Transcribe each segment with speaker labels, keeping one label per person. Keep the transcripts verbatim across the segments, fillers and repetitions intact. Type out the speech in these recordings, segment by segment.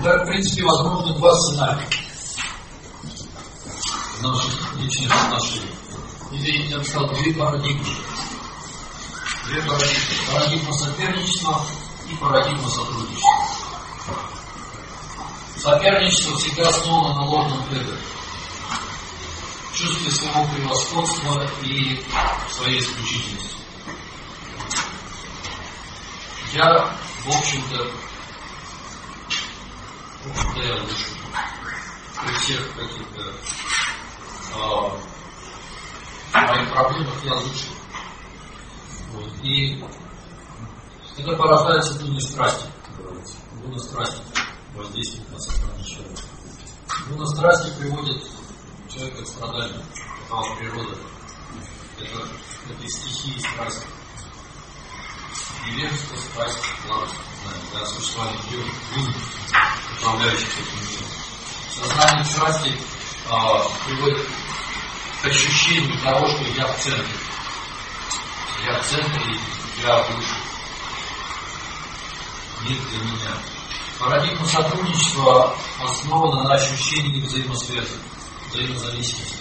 Speaker 1: Да, в принципе, возможно два сценария в наших личных отношениях. Или, я бы сказал, две парадигмы. Две парадигмы. Парадигма соперничества и парадигма сотрудничества. Соперничество всегда основано на ложном эго. Чувстве своего превосходства и своей исключительности. Я, в общем-то, в общем-то, я лучше. При всех каких-то э, моих проблемах я лучше. Вот. И это порождается дурной страсти, как говорится. Дурной страсти воздействует на сознание человека. Дурная страсти приводит человека к страданию. Такова природа. Это, это стихии страсти. Невежество, страсть, благость, для существования дум, управляющих этим миром. Сознание страсти э, приводит к ощущению того, что я в центре. Я в центре, я выше. Мир для меня. Парадигма сотрудничества основана на ощущении взаимосвязи, взаимозависимости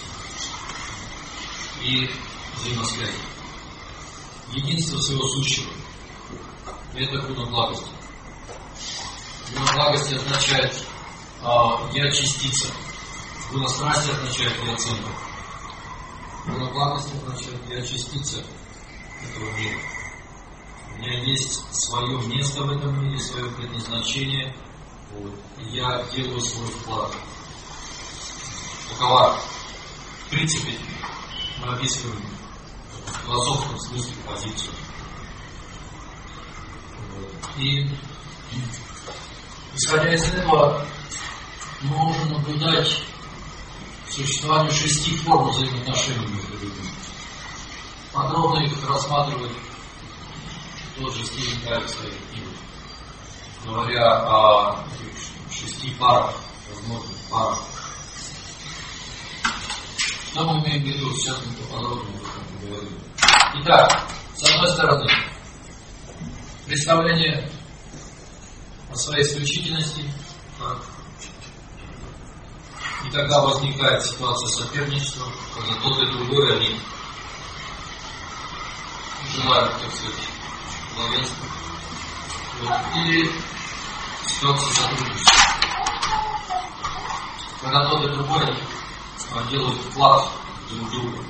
Speaker 1: и взаимосвязи. Единство всего сущего. Это гуна благости. Гуна благости означает э, я частица. Гуна страсти означает я центр. Гуна благости означает я частица этого мира. У меня есть свое место в этом мире, свое предназначение. Вот. И я делаю свой вклад. Такова, в принципе, мы описываем в философском смысле позицию. И исходя из этого, мы можем наблюдать существование шести форм взаимоотношений между людьми. Подробно их рассматривает тот же Стивен Кай в своих книгах, говоря о шести парах, возможных парах. Что мы имеем в виду, сейчас мы поподробнее об этом поговорим. Итак, с одной стороны, представление о своей исключительности, и тогда возникает ситуация соперничества, когда тот и другой они желают, так сказать, главенства. Вот. Или ситуация сотрудничества, когда тот и другой делают вклад друг в друга.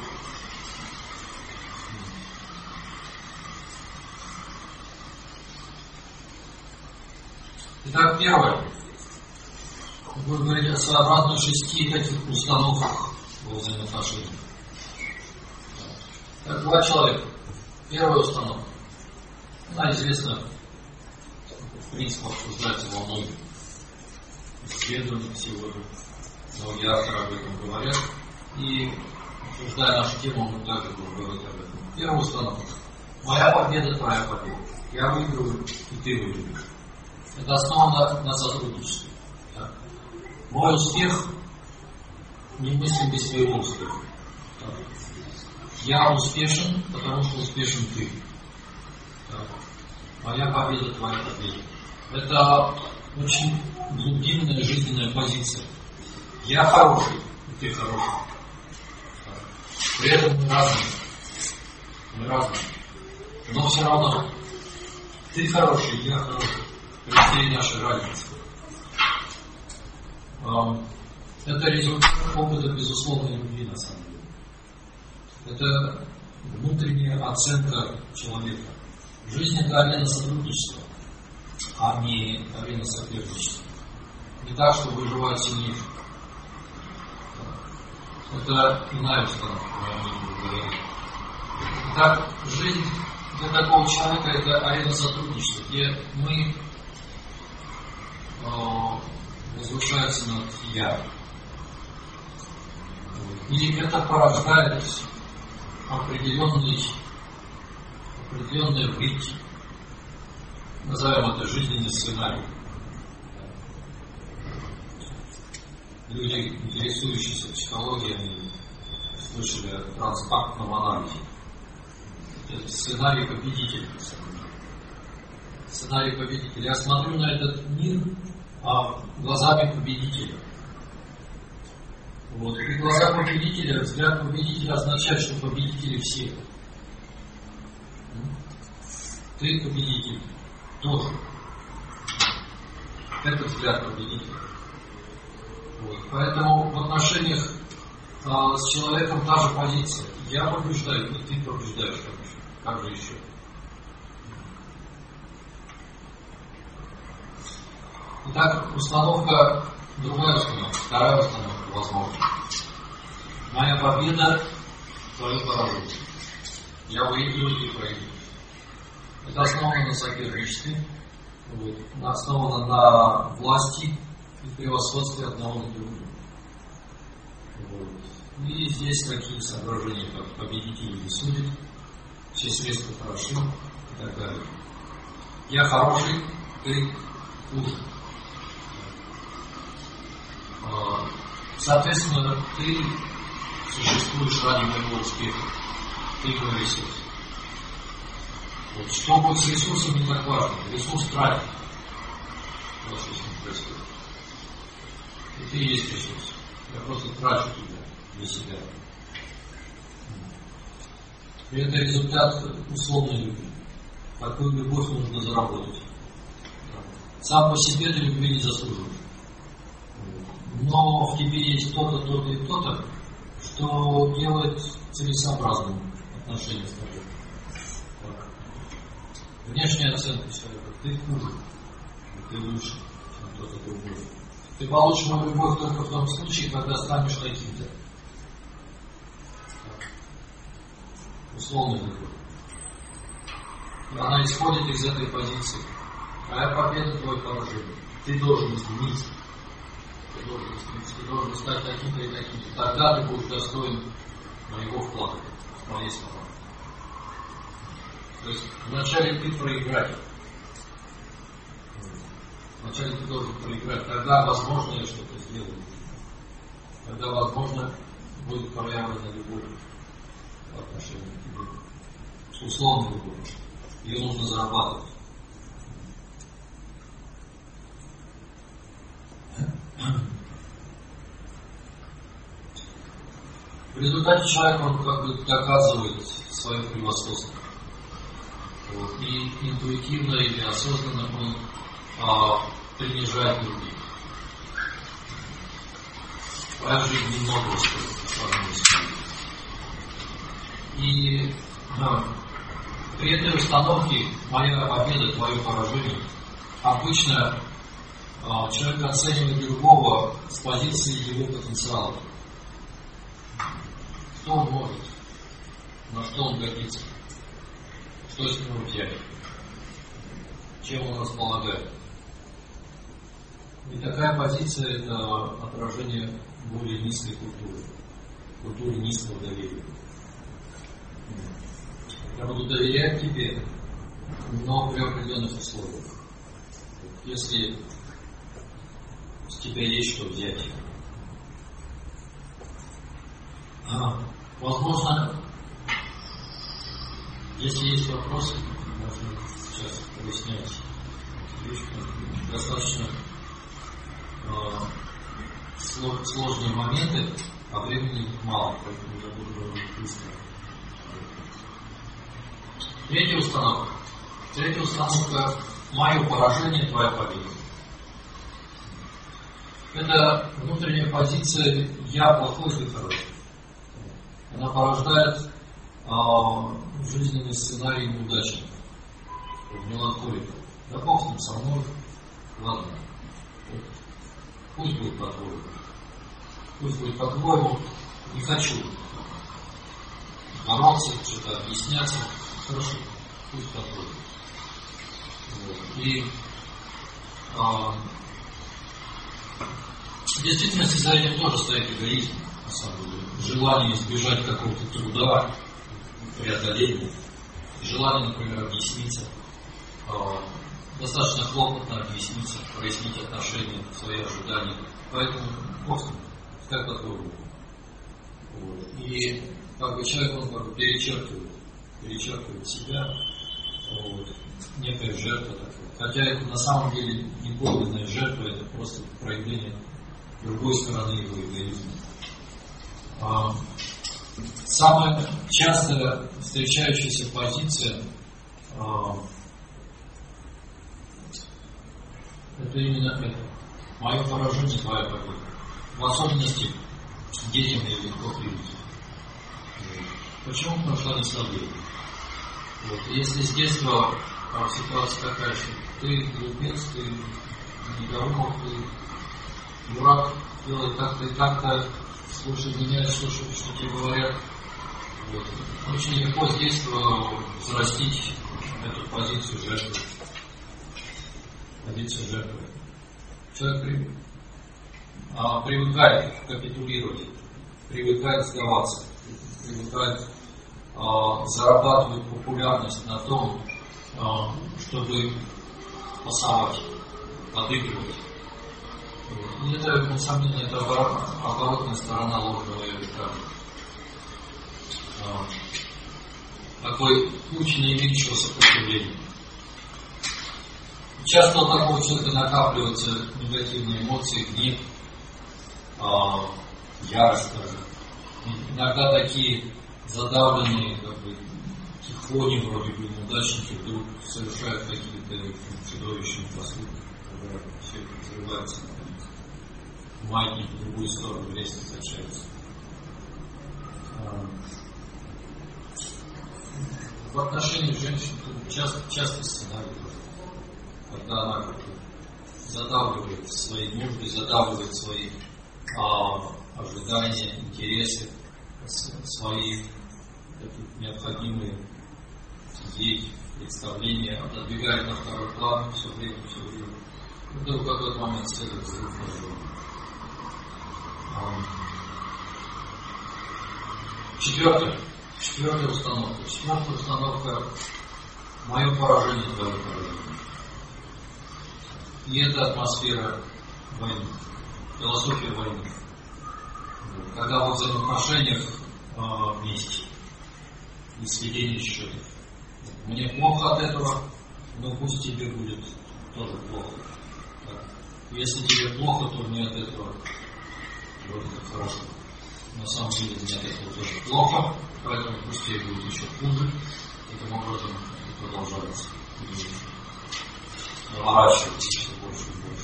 Speaker 1: Итак, первое. Будем говорить о своеобразных шести таких установках во взаимоотношениях. Так, два человека. Первая установка. Она известна, в принципе, обсуждается во многих исследованиях сегодня. Многие авторы об этом говорят. И, обсуждая нашу тему, мы также будем говорить об этом. Первая установка. Моя победа, твоя победа. Я выигрываю, и ты выигрываешь. Это основано на сотрудничестве. Так. Мой успех не мыслим без своего успеха. Так. Я успешен, потому что успешен ты. Так. Моя победа, твоя победа. Это очень глубинная жизненная позиция. Я хороший, и ты хороший. Так. При этом мы разные. Мы разные. Но все равно ты хороший, я хороший. При нашей разницы. Это результат опыта безусловной любви, на самом деле. Это внутренняя оценка человека. Жизнь — это арена сотрудничества, а не арена соперничества. Не так, что выживает сильнейший. Это иная установка, я не буду говорить. Итак, жизнь для такого человека — это арена сотрудничества, где мы возвышается над «я». И это порождает определенный, определенное быть, назовем это жизненный сценарий. Люди, интересующиеся психологией, они слышали о транспактном анализе. Это сценарий победителя. Сценарий победителя. Я смотрю на этот мир а, глазами победителя. Вот. И глаза победителя, взгляд победителя означает, что победители все. Ты победитель тоже. Это взгляд победителя. Вот. Поэтому в отношениях а, с человеком та же позиция. Я побеждаю, и ты побеждаешь, конечно. Как же еще? Итак, установка, другая установка, вторая установка, возможно. Моя победа, твое поражение. Я выигрываю, ты проигрываешь. Это основано на соперничестве, вот, основано на власти и превосходстве одного над другим. Вот. И здесь такие соображения, как победители не судят, все средства хороши и так далее. Я хороший, ты хуже. Соответственно, ты существуешь ради моего успеха. Ты мой ресурс. Вот. Что будет с ресурсом, не так важно. Ресурс тратит. Вот что с ним происходит. И ты есть ресурс. Я просто трачу тебя для себя. И это результат условной любви. Такую любовь нужно заработать. Сам по себе ты любви не заслуживаешь. Но в тебе есть то-то, то-то и то-то, что делает целесообразным отношения с тобой. Внешняя оценка человека. Ты хуже, ты лучше, чем кто-то другой. Ты получишь мою любовь только в том случае, когда станешь таким-то. Условная любовь. И она исходит из этой позиции. Твоя победа, твое поражение. Ты должен измениться. Ты должен измениться. Ты должен стать таким-то и таким-то. Тогда ты будешь достоин моего вклада, моей слова. То есть вначале ты проиграть. Вначале ты должен проиграть. Тогда возможно я что-то сделаю. Тогда возможно будет проявлена любовь в отношении к тебе. Условная любовь. Ее нужно зарабатывать. В результате человек, он как бы доказывает свое превосходство. Вот. И интуитивно или осознанно он а, принижает других. Твоя жизнь немного стоит по сравнению с ним. И а, при этой установке моя победа, твое поражение, обычно а, человек оценивает другого с позиции его потенциала. Что он может, на что он годится, что с него взять, чем он располагает. И такая позиция – это отражение более низкой культуры, культуры низкого доверия. Я буду доверять тебе, но при определенных условиях. Если с тебя есть что взять. Возможно, если есть вопросы, можно сейчас пояснять вещи, достаточно э, сложные моменты, а времени мало, поэтому я буду говорить быстро. Третья установка. Третья установка – мое поражение, твоя победа. Это внутренняя позиция «я плохой, ты хороший». Она порождает э, жизненный сценарий неудачников, меланхоликов. Да Бог с ним, со мной, ладно, вот. Пусть будет по-твоему. Пусть будет по-твоему, не хочу бороться, что-то объясняться. Хорошо, пусть по-твоему. Вот. И э, в действительности за этим тоже стоит эгоизм. На самом деле. Желание избежать какого-то труда, преодоления, желание, например, объясниться, э, достаточно хлопотно объясниться, прояснить отношения, свои ожидания. Поэтому просто как по-твоему. Вот. И как бы человек, он как бы перечеркивает, перечеркивает себя, вот. Некая жертва такая, Хотя это на самом деле не подлинная жертва, это просто проявление другой стороны его эгоизма. Самая часто встречающаяся позиция это именно это. Мое поражение, твоя победа. В особенности детям я легко привить. Почему? Потому что они слабее. Вот. Если с детства а, ситуация такая, что ты глупец, ты недоумок, ты дурак, делай так-то и так-то, слушай меня, слушай, что тебе говорят. Вот. Очень легко с детства взрастить эту позицию жертвы. Позицию жертвы. Человек при... а, привыкает капитулировать, привыкает сдаваться, привыкает а, зарабатывать популярность на том, а, чтобы пасовать, подыгрывать. И это, несомненно, это оборотная сторона ложного языка. А, такой путь наименьшего сопротивления. Часто у такого человека накапливаются негативные эмоции, гнев, а, ярость даже. Иногда такие задавленные, как бы, тихони, вроде бы неудачники, вдруг совершают какие-то чудовищные поступки, когда все это взрывается, маятник в другую сторону резко качается. В отношении женщин часто, часто сценарий, когда она как-то задавливает свои нужды, задавливает свои а, ожидания, интересы, свои такие необходимые ей представления, отодвигает на второй план все время, все время. Это в какой-то момент следует взрыв на Четвертое. Четвертая установка. Четвертая установка – мое поражение, твое поражение. И это атмосфера войны, философия войны. Когда во взаимоотношениях э, вместе и сведение счетов. Мне плохо от этого, но пусть тебе будет тоже плохо. Так. Если тебе плохо, то мне от этого вроде как хорошо. На самом деле мне от этого тоже плохо, поэтому пусть тебе будет еще хуже. Таким образом это продолжается. Наворачивается все больше и больше.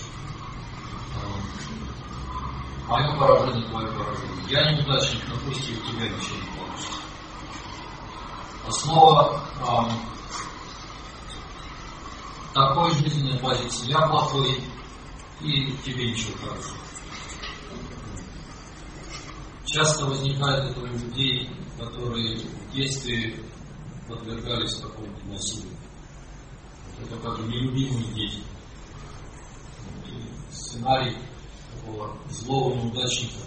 Speaker 1: Мое поражение, твое поражение. Я неудачник, но пусть и у тебя ничего не получится. Основа э, такой жизненной позиции. Я плохой, и тебе ничего хорошего. Часто возникает это у людей, которые в детстве подвергались какому-то насилию. Это как нелюбимые дети. И сценарий такого злого неудачника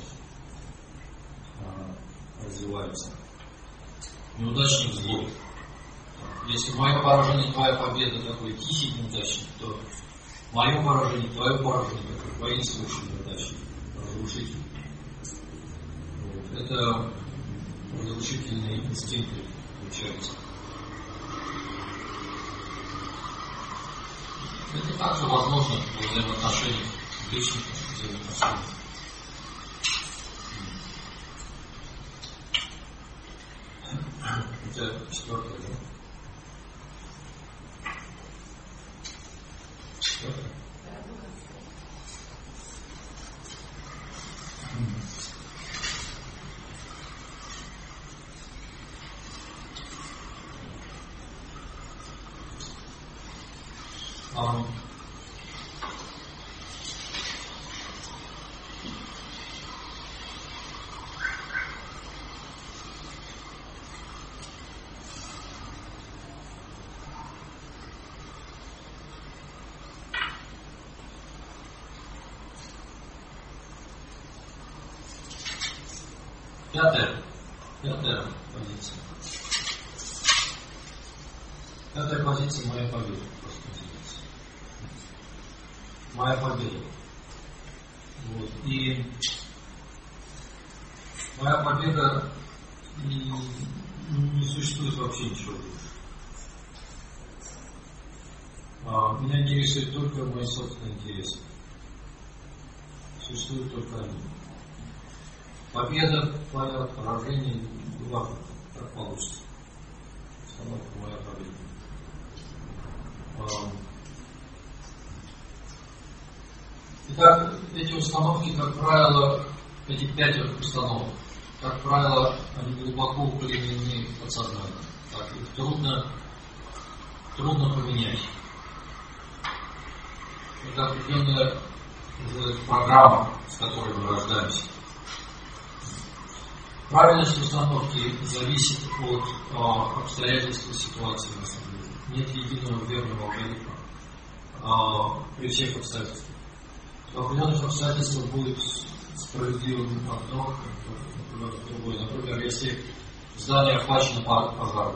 Speaker 1: а, развивается. Неудачник злой. Если мое поражение, твоя победа, такой тихий неудачник, то мое поражение, твое поражение, такой воинствующий неудачник, разрушитель. Вот. Это разрушительные инстинкты получаются. Это также возможно в взаимоотношениях, в личных взаимоотношениях. Это четвертое, да? Четвертое? Um, Пятая, пятая позиция. Пятая позиция моя победа. Моя победа. Вот. И моя победа не, не существует вообще ничего больше. А, меня интересуют только мои собственные интересы. Существуют только они. Победа твоя, поражение, неважно, как получится. Установка моя победа. А, Итак, эти установки, как правило, эти пять установок, как правило, они глубоко укоренены в подсознании. Так, их трудно, трудно поменять. Это определенная программа, с которой мы рождаемся. Правильность установки зависит от а, обстоятельств и ситуации на самом деле. Нет единого верного алгоритма а, при всех обстоятельствах. В определенных обстоятельствах будет справедливым одно, другое. Например, если здание охвачено пожаром,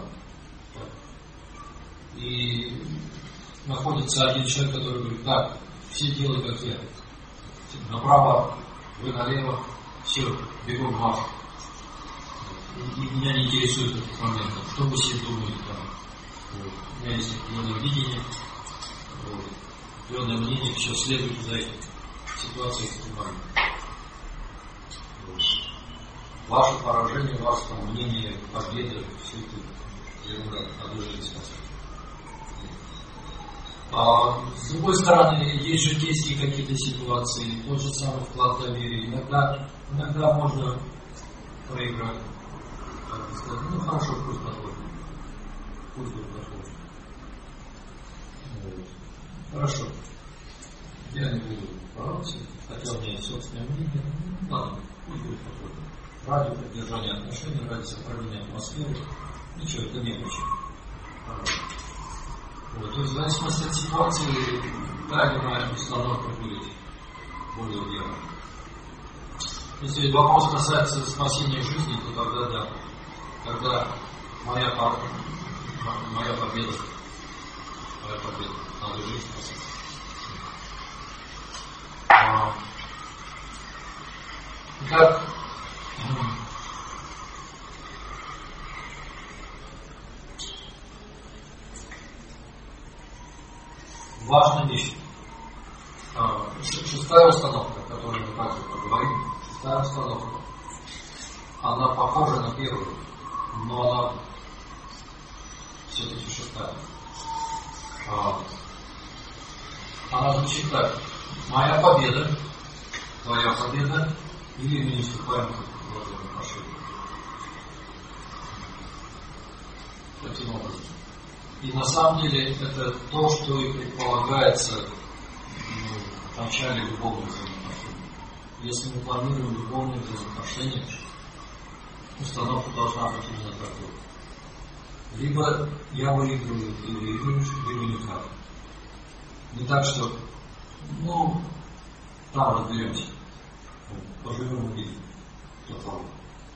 Speaker 1: и находится один человек, который говорит: да, все делают как я. Направо, вы налево, все, бегом марш. И меня не интересует этот момент. Что вы себе думаете там? Вот. У меня есть определенное видение, вот. определенное мнение, все следует за этим. Ситуация экстремальная. Вот. Ваше поражение, ваше там, мнение, победа, все это ерунда, надо жить спасать. А, с другой стороны, есть житейские какие-то ситуации, тот же самый вклад доверия. Иногда, иногда можно проиграть. Как сказать, ну хорошо, пусть подходит. Пусть будет подходит. Вот. Хорошо. Я не буду бороться, хотя у меня есть собственное мнение. Ну, ладно, пусть будет подходит. Ради поддержания отношений, ради сохранения атмосферы. Ничего, это мелочи. Вот, то есть в зависимости от ситуации та или иная установка будет более верной. Если вопрос касается спасения жизни, то тогда да. Тогда моя, моя победа, моя победа, надо жизнь спасать. А, итак, важная вещь. Шестая установка, о которой мы также поговорим, шестая установка, она похожа на первую, но она все-таки шестая. Она звучит так: моя победа, твоя победа, или мы не вступаем в вложение отношений. Таким образом. И на самом деле это то, что и предполагается ну, в начале любовных взаимоотношений. Если мы планируем любовные взаимоотношения, установка должна быть именно такой. Либо я выигрываю, ты выигрываешь, либо никак. Не так, что ну, там разберемся. Поживем увидим. Кто того.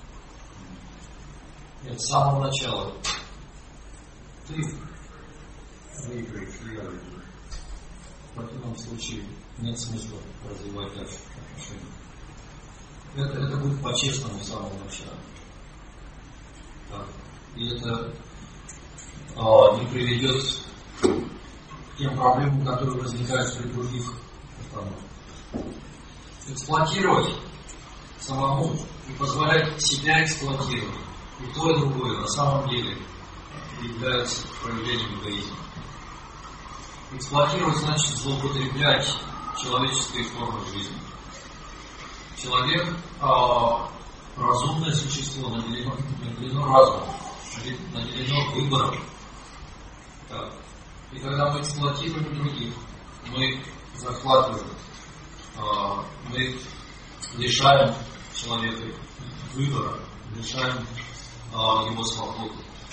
Speaker 1: Нет, с самого начала ты выиграешь, я выиграю. В противном случае нет смысла развивать дальше отношения. Это, это будет по-честному с самого начала. Так. И это а, не приведет к тем проблемам, которые возникают при других установках. Эксплуатировать самому и позволять себя эксплуатировать. И то, и другое на самом деле является проявлением эгоизма. Эксплуатировать значит злоупотреблять человеческой формой жизни. Человек а, разумное существо, наделено, наделено разумом, наделено выбором. Так. И когда мы эксплуатируем других, мы захватываем, а, мы лишаем человека выбора, лишаем а, его свободы.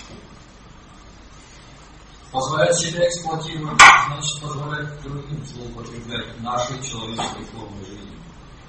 Speaker 1: Позволять себя эксплуатировать значит позволять другим злоупотреблять нашей человеческой формой жизни.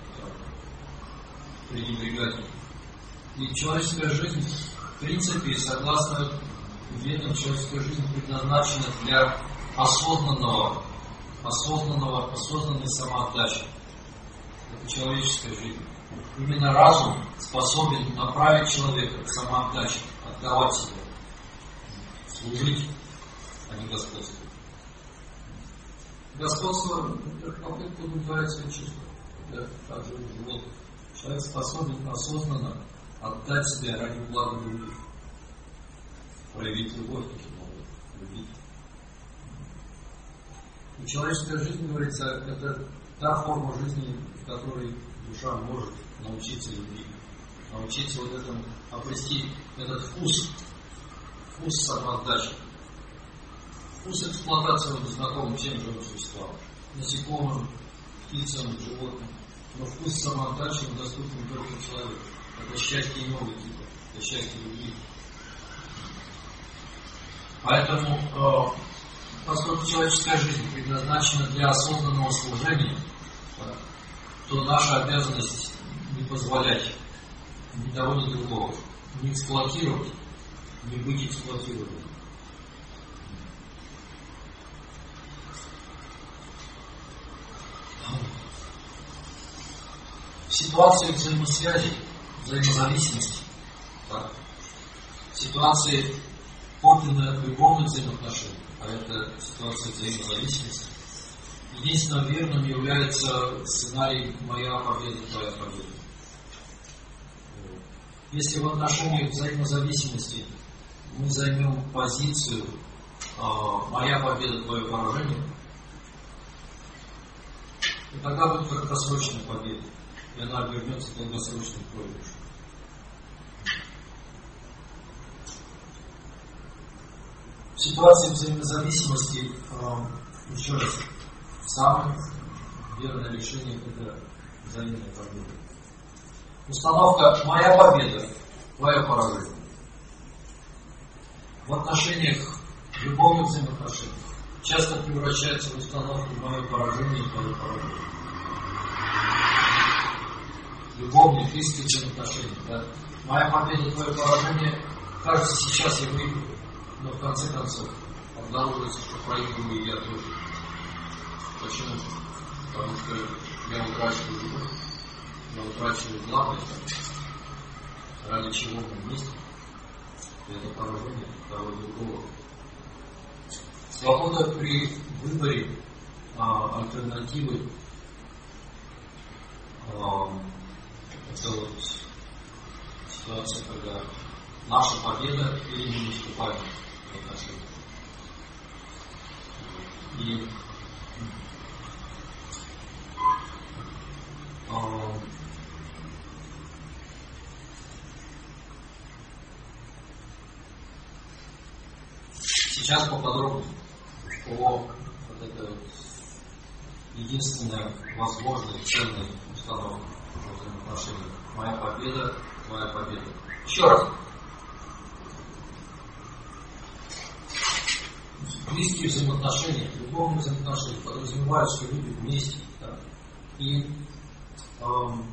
Speaker 1: Пренебрегать. И человеческая жизнь, в принципе, согласно ведам, человеческая жизнь предназначена для осознанного, осознанного, осознанной самоотдачи. Это человеческая жизнь. Именно разум способен направить человека к самоотдаче, отдавать себя, служить, а не господствовать. Господство – это попытка удовлетворять свои чувства. Это также вот, человек способен осознанно отдать себя ради блага других. Проявить любовь таким образом, любить. И человеческая жизнь, говорится, это та форма жизни, в которой душа может научиться любить. Научиться вот этому, обрести этот вкус, вкус самоотдачи. Вкус эксплуатации вот, знакомым всем живым существам, насекомым, птицам, животным. Но вкус самоотдачи доступен только человеку. Это счастье иного типа, это счастье любви. Поэтому, э, поскольку человеческая жизнь предназначена для осознанного служения, да, то наша обязанность не позволять ни того, ни другого, не эксплуатировать, не быть эксплуатированным. В ситуации взаимосвязи, взаимозависимости, да, в ситуации подлинно любовных взаимоотношений, а это ситуация взаимозависимости, единственным верным является сценарий «Моя победа, твоя победа». Если в отношениях взаимозависимости мы займем позицию «Моя победа, твое поражение», то тогда будет краткосрочная победа, и она обернется долгосрочным проигрышем. В ситуации взаимозависимости, еще раз, самое верное решение – это взаимная победа. Установка «Моя победа, твое поражение». В отношениях, в любовных взаимоотношениях часто превращается в установку «Мое поражение и твое поражение». Любовных, близких взаимоотношений. Да? Моя победа, твое поражение, кажется, сейчас я выиграю, но в конце концов обнаруживается, что проигрываю я тоже. Почему? Потому что я утрачиваю любовь, я утрачиваю главное, ради чего мы вместе. И это поражение того другого. Свобода при выборе а, альтернативы а, это вот ситуация, когда наша победа или мы не вступаем в отношения. И а, сейчас поподробнее по вот это вот единственная возможная ценная установка в отношениях. Моя победа, твоя победа. Еще раз. Близкие взаимоотношения, любовные взаимоотношения подразумевают, что люди вместе. Да? И эм,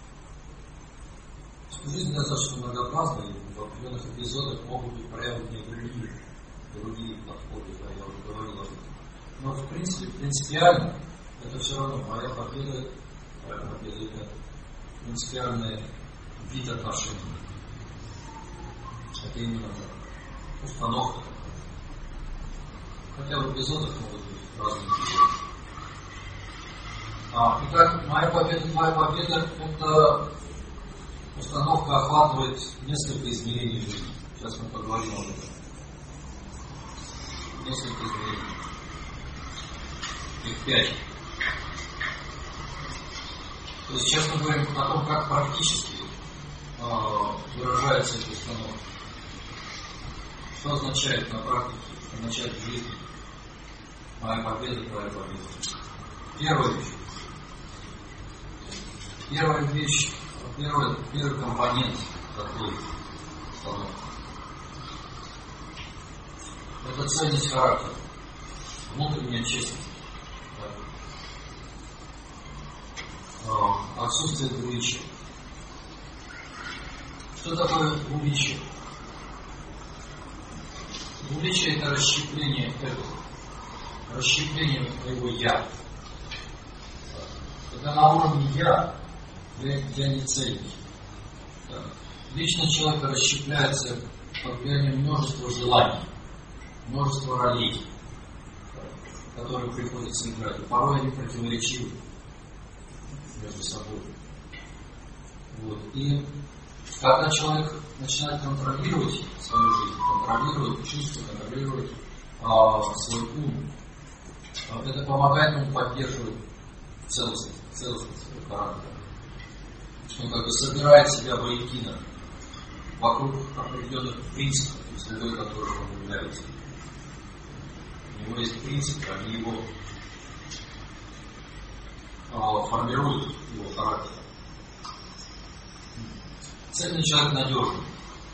Speaker 1: жизнь достаточно многообразна, и в определенных эпизодах могут быть проявлены другие, другие подходы, да, я уже говорил об этом. Но в принципе, принципиально, это все равно моя победа, твоя победа, это принципиальный вид отношений. Это именно установка. Хотя в эпизодах могут быть разные эпизоды. А, итак, моя победа, твоя победа – это установка охватывает несколько измерений жизни. Сейчас мы поговорим об этом. Несколько измерений. Их пять. То есть сейчас мы говорим о том, как практически э, выражается эта установка. Что означает на практике, что означает в жизни моя победа, твоя победа. Первая вещь. Первая вещь, первый, первый компонент такой установки. Это ценность характера, внутренняя честность. Отсутствие двуличия. Что такое двуличие? Двуличие – это расщепление этого, расщепление твоего «я». Когда на уровне «я» я, я не цельный. Личность человека расщепляется под влиянием множества желаний, множества ролей. которые приходится играть. И порой они противоречивы между собой. Вот. И когда человек начинает контролировать свою жизнь, контролировать чувства, контролировать а, свой ум, это помогает ему поддерживать целостность, целостность своего характера. Он как бы собирает себя воедино вокруг определенных принципов, слугой которых он является. У него есть принципы, они его а, формируют, его характер. Цельный человек надежный.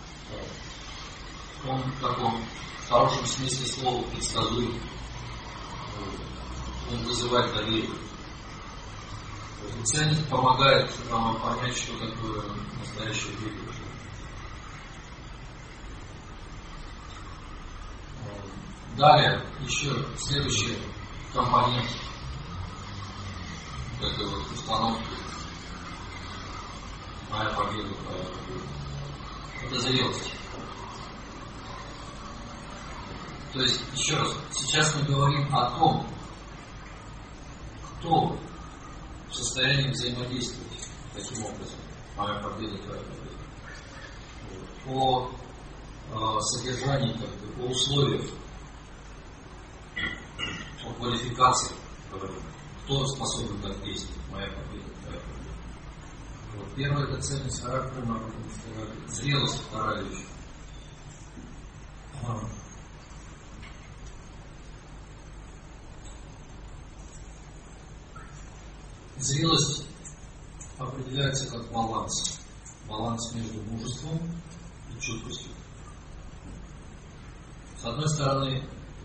Speaker 1: Он в таком хорошем смысле слова предсказуем. Он вызывает доверие. Цельность помогает нам понять, что такое настоящее верующее. Далее, еще следующий компонент этой вот установки «Моя победа, твоя победа» — это зрелость. То есть, еще раз, сейчас мы говорим о том, кто в состоянии взаимодействовать таким образом. Моя победа, твоя победа. По э, содержанию, как бы, по условиям, по квалификации, кто способен так действовать. Моя победа, твоя победа. Вот. Первое — это ценность характера, мы об этом сказали. Зрелость, вторая вещь. Ага. Зрелость определяется как баланс. Баланс между мужеством и чуткостью. С одной стороны,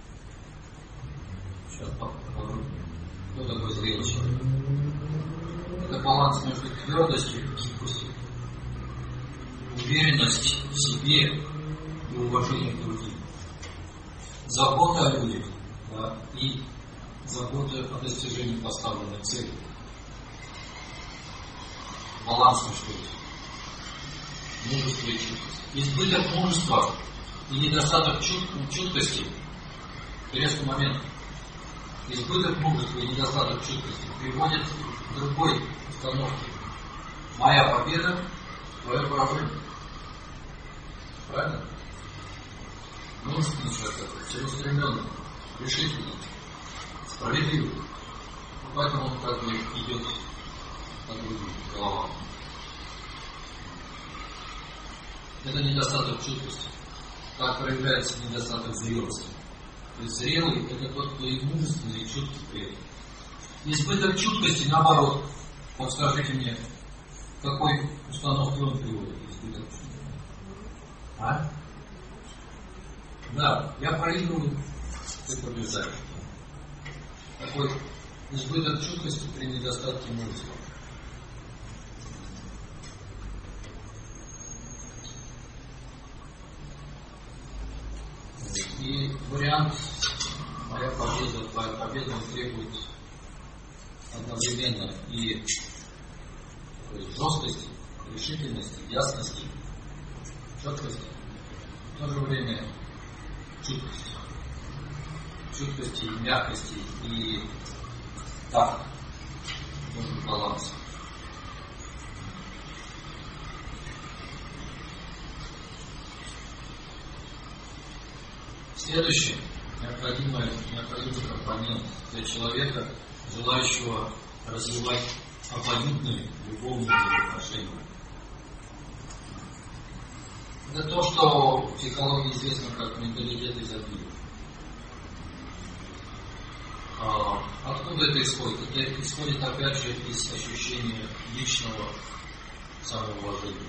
Speaker 1: сейчас попробуем, кто такой зрелый человек? Это баланс между твердостью и гибкостью, уверенность в себе и уважение к другим, забота о людях, да, и забота о достижении поставленной цели. Баланс между этим. Мужество и чуткость. Избыток мужества и недостаток чут- чуткости, интересный момент, избыток мужества и недостаток чуткости приводит к другой установке. Моя победа, твое поражение. Правильно? Мужественный человек такой, целеустремленный, решительный, справедливый. Поэтому он как бы идет на другую голову. Это недостаток чуткости. Так проявляется недостаток зрелости. То есть зрелый — это тот, кто и мужественный, и чуткий при этом. Избыток чуткости, наоборот. Вот скажите мне, какой установке он приводит? Избыток чуткости. А? Да, я проигрываю, ты побеждаешь. Такой избыток чуткости при недостатке мужества. И вариант «Моя победа, твоя победа» он требует одновременно и жесткости, решительности, ясности, четкости, в то же время чуткости. Чуткости, мягкости и такта. Нужен баланс. Следующий необходимый, необходимый компонент для человека, желающего развивать обоюдные любовные отношения. Это то, что в психологии известно как менталитет изобилия. А откуда это исходит? Это исходит опять же из ощущения личного самоуважения.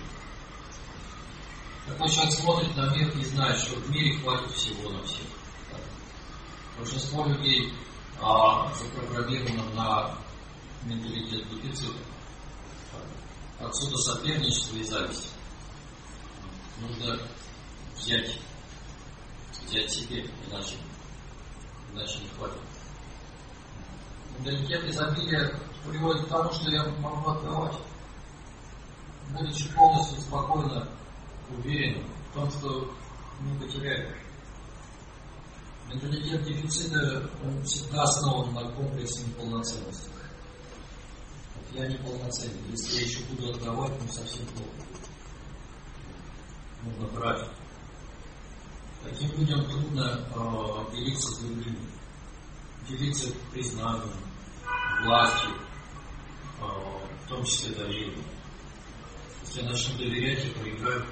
Speaker 1: Такой человек смотрит на мир и знает, что в мире хватит всего на всех. Большинство людей а, запрограммировано на менталитет дефицита. Отсюда соперничество и зависть. Нужно взять, взять себе, иначе, иначе не хватит. Менталитет изобилия приводит к тому, что я могу отдавать, будучи полностью спокойно уверен в том, что не потеряю. Менталитет дефицита, он всегда основан на комплексе неполноценности. Вот я неполноценен. Если я еще буду отдавать, ну совсем плохо. Нужно брать. Таким людям трудно э, делиться с другими. Делиться признанием, властью, э, в том числе доверием. Если я начну доверять, я проиграю.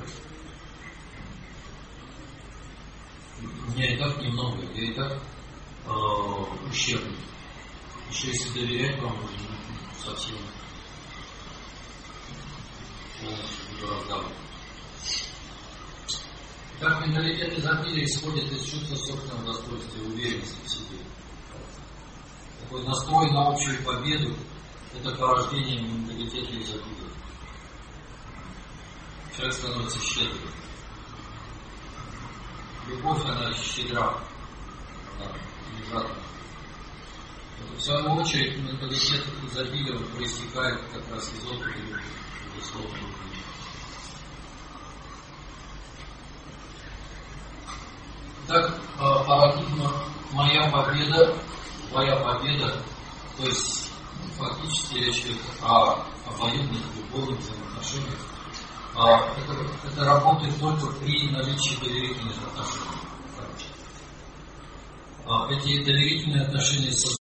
Speaker 1: У меня и так немного, я и так э, ущербный. Еще если доверять вам, совсем полностью буду раздавать. Итак, менталитет изобилия исходит из чувства собственного достоинства и уверенности в себе. Такой настрой на общую победу – это порождение менталитета изобилия. Человек становится щедрым. Любовь, она щедра, она не жадна. В свою очередь, менталитет изобилия проистекает как раз из опыта и безусловно любви. Итак, парадигма «моя победа», «твоя победа», то есть фактически речь идет о обоюдных любовных взаимоотношениях. Это, это работает только при наличии доверительных отношений. Эти доверительные отношения